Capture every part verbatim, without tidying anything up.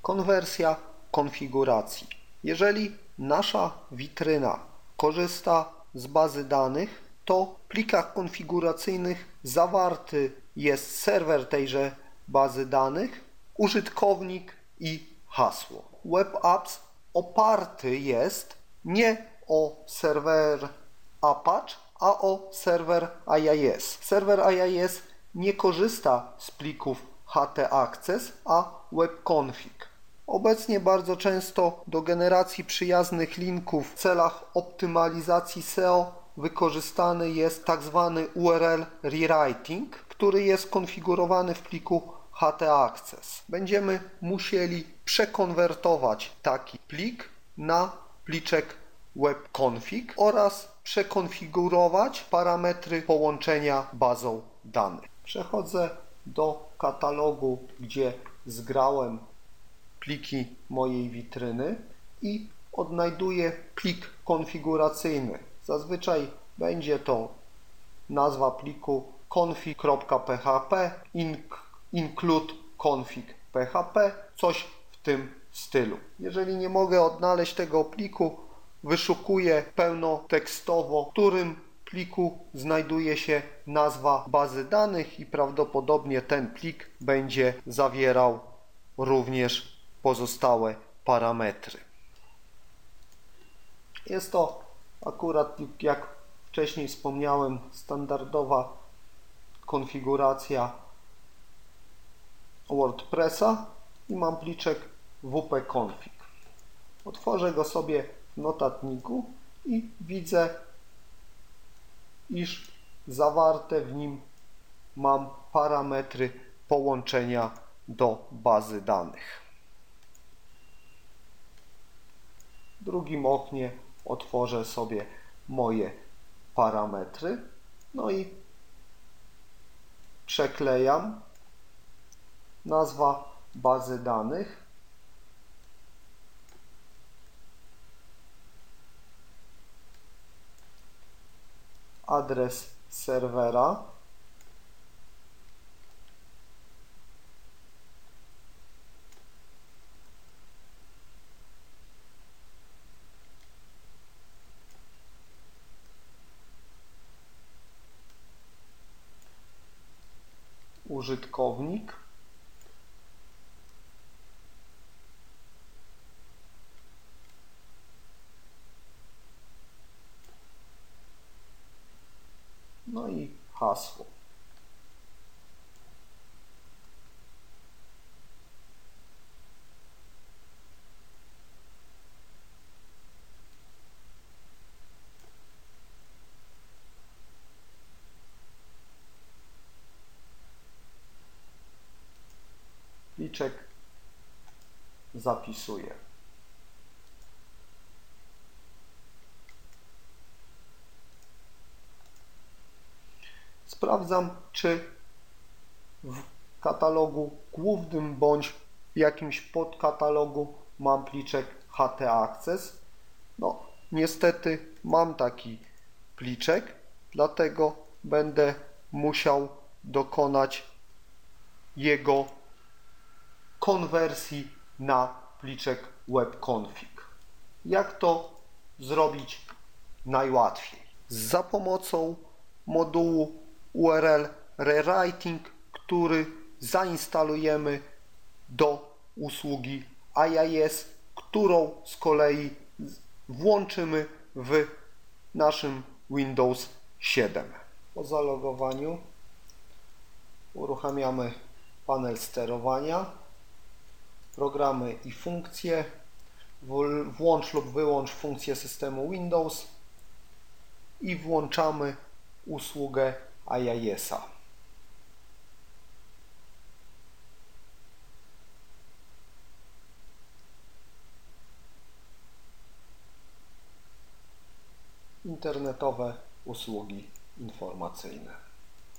Konwersja konfiguracji. Jeżeli nasza witryna korzysta z bazy danych, to w plikach konfiguracyjnych zawarty jest serwer tejże bazy danych, użytkownik i hasło. Web Apps oparty jest nie o serwer Apache, a o serwer I I S. Serwer I I S nie korzysta z plików htaccess, a webconfig. Obecnie bardzo często do generacji przyjaznych linków w celach optymalizacji S E O wykorzystany jest tzw. U R L rewriting, który jest konfigurowany w pliku htaccess. Będziemy musieli przekonwertować taki plik na pliczek webconfig oraz przekonfigurować parametry połączenia bazą danych. Przechodzę do katalogu, gdzie zgrałem pliki mojej witryny i odnajduję plik konfiguracyjny. Zazwyczaj będzie to nazwa pliku config.php, include config.php, coś w tym stylu. Jeżeli nie mogę odnaleźć tego pliku, wyszukuję pełnotekstowo, w którym pliku znajduje się nazwa bazy danych i prawdopodobnie ten plik będzie zawierał również pozostałe parametry. Jest to akurat, jak wcześniej wspomniałem, standardowa konfiguracja WordPressa i mam pliczek wp-config. Otworzę go sobie w notatniku i widzę, iż zawarte w nim mam parametry połączenia do bazy danych. W drugim oknie otworzę sobie moje parametry, no i przeklejam nazwa bazy danych, adres serwera, użytkownik, no i hasło. Pliczek zapisuję. Sprawdzam, czy w katalogu głównym bądź w jakimś podkatalogu mam pliczek htaccess. No, niestety mam taki pliczek, dlatego będę musiał dokonać jego konwersji na pliczek webconfig. Jak to zrobić najłatwiej? Za pomocą modułu U R L rewriting, który zainstalujemy do usługi I I S, którą z kolei włączymy w naszym Windows siedem. Po zalogowaniu uruchamiamy panel sterowania, programy i funkcje, włącz lub wyłącz funkcję systemu Windows i włączamy usługę I I S-a. Internetowe usługi informacyjne.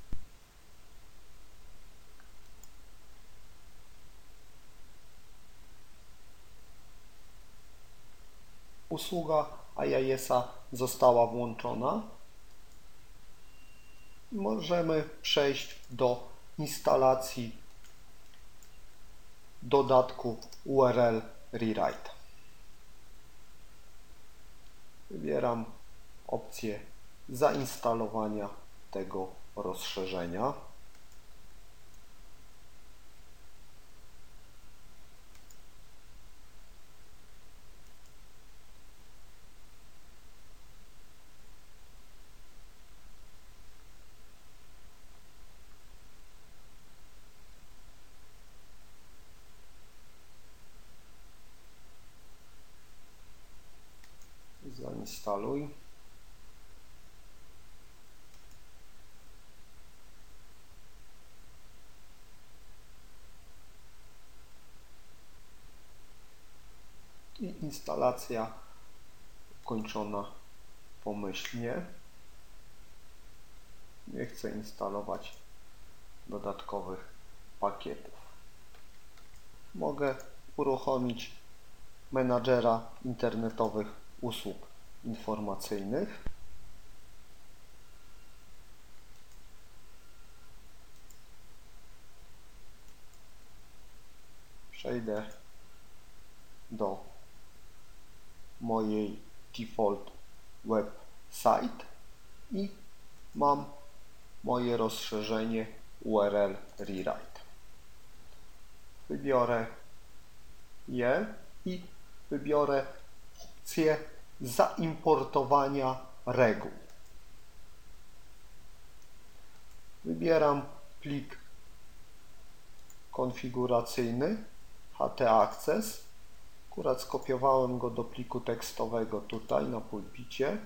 Usługa I I S-a została włączona. Możemy przejść do instalacji dodatku U R L Rewrite. Wybieram opcję zainstalowania tego rozszerzenia. Zainstaluj. I instalacja ukończona pomyślnie. Nie chcę instalować dodatkowych pakietów. Mogę uruchomić menadżera internetowych usług informacyjnych. Przejdę do mojej default website i mam moje rozszerzenie U R L Rewrite. Wybiorę je i wybiorę opcję zaimportowania reguł. Wybieram plik konfiguracyjny htaccess. Akurat skopiowałem go do pliku tekstowego tutaj na pulpicie.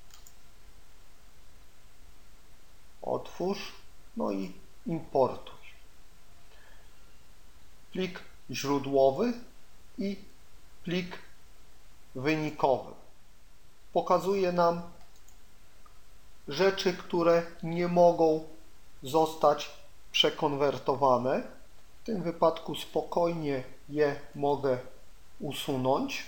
Otwórz, no i importuj. Plik źródłowy i plik wynikowy. Pokazuje nam rzeczy, które nie mogą zostać przekonwertowane. W tym wypadku spokojnie je mogę usunąć.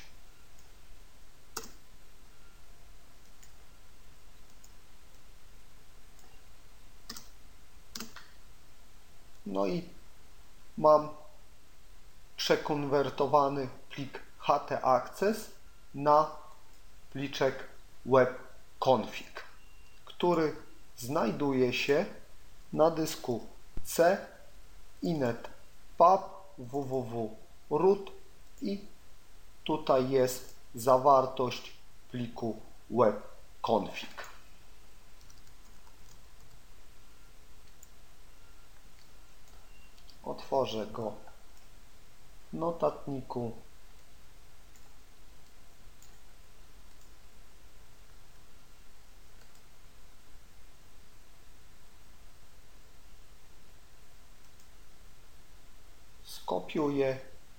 No i mam przekonwertowany plik htaccess na pliczek webconfig, który znajduje się na dysku C, inet pub, www root i tutaj jest zawartość pliku webconfig. Otworzę go w notatniku. Skopiuję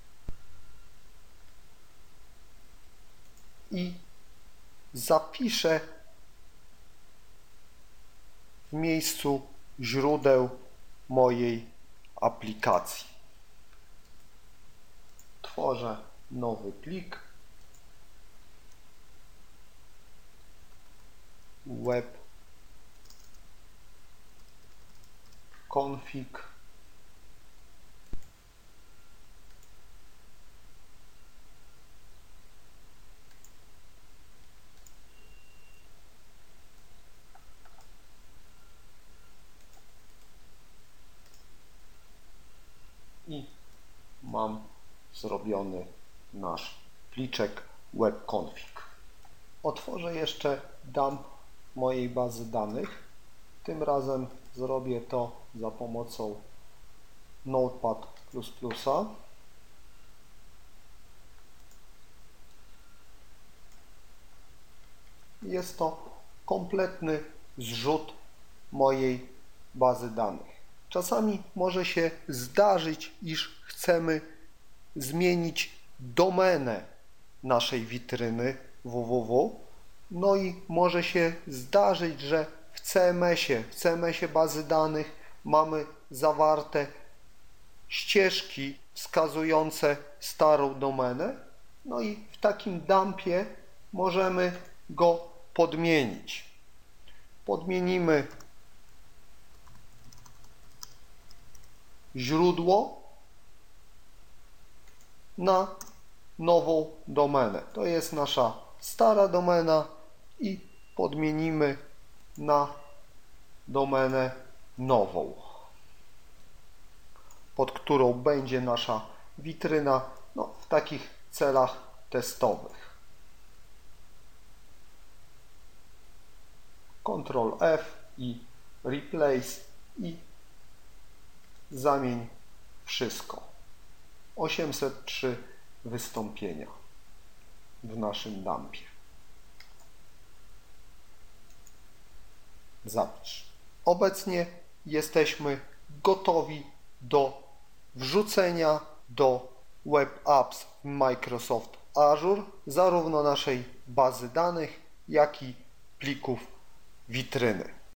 i zapiszę w miejscu źródeł mojej aplikacji. Tworzę nowy plik webconfig. I mam zrobiony nasz pliczek webconfig. Otworzę jeszcze dump mojej bazy danych. Tym razem zrobię to za pomocą Notepad plus plus. Jest to kompletny zrzut mojej bazy danych. Czasami może się zdarzyć, iż chcemy zmienić domenę naszej witryny www. No i może się zdarzyć, że w C M S-ie, w C M S-ie bazy danych mamy zawarte ścieżki wskazujące starą domenę. No i w takim dumpie możemy go podmienić. Podmienimy źródło na nową domenę. To jest nasza stara domena i podmienimy na domenę nową, pod którą będzie nasza witryna, no, w takich celach testowych. kontrol F i replace i zamień wszystko. osiemset trzy wystąpienia w naszym dumpie. Zapisz. Obecnie jesteśmy gotowi do wrzucenia do Web Apps w Microsoft Azure zarówno naszej bazy danych, jak i plików witryny.